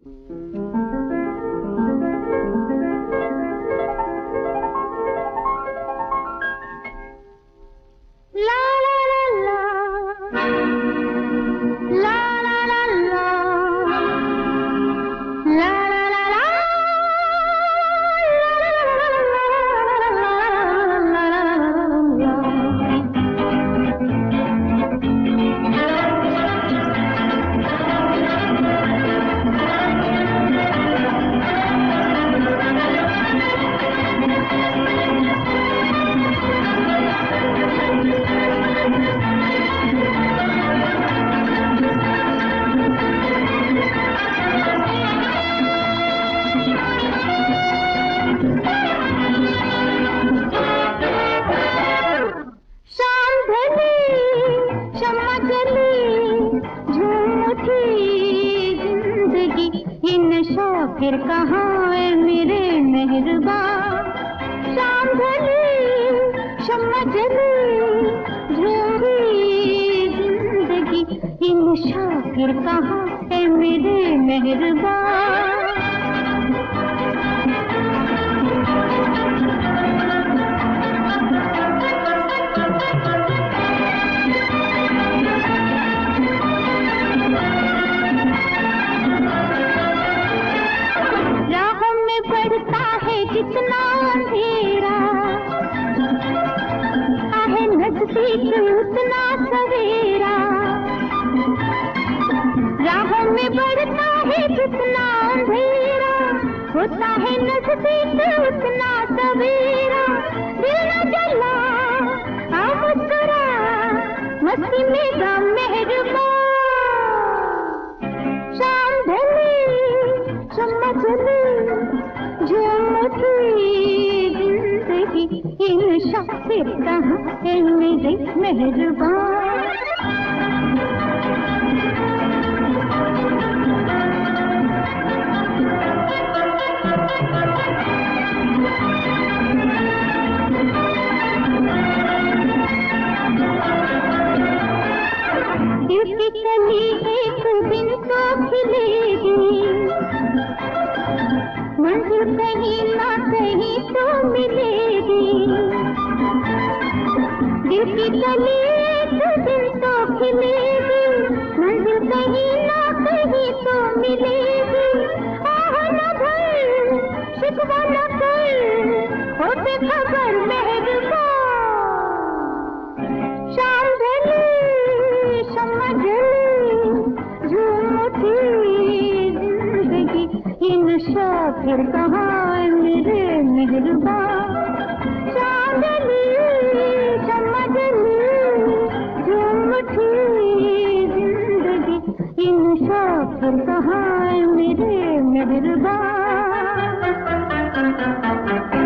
फिर कहाँ है मेरे मेहरबा, शाम ढली शम्मा जली झूठी जिंदगी, ये नशा फिर कहाँ है मेरे मेहरबा। जितना अंधेरा आहे नजदीक उतना सवेरा, राहों में बढ़ता है जितना अंधेरा, होता है नजदीक उतना सवेरा। दिल न जला आ मुस्कुरा, मस्ती में गम मेहरबा, शाम ढली शम्मा जली झूठी जिंदगी, ये नशा फिर कहाँ है मेरे मेहरबा। दिल की कली एक दिन तो खिलेगी, मंजिल कहीं ना कहीं तो मिलेगी। दिल की कली एक दिन तो खिलेगी, मंजिल कहीं ना कहीं तो मिलेगी। आह न भर शिकवा न कर, होते खबर मेहरबा, शाम ढली शम्मा जली झूठी जिंदगी, ये नशा फिर कहाँ मेरे मेहरबा, शाम ढली शम्मा जली झूठी जिंदगी, ये नशा फिर कहाँ मेरे मेहरबा।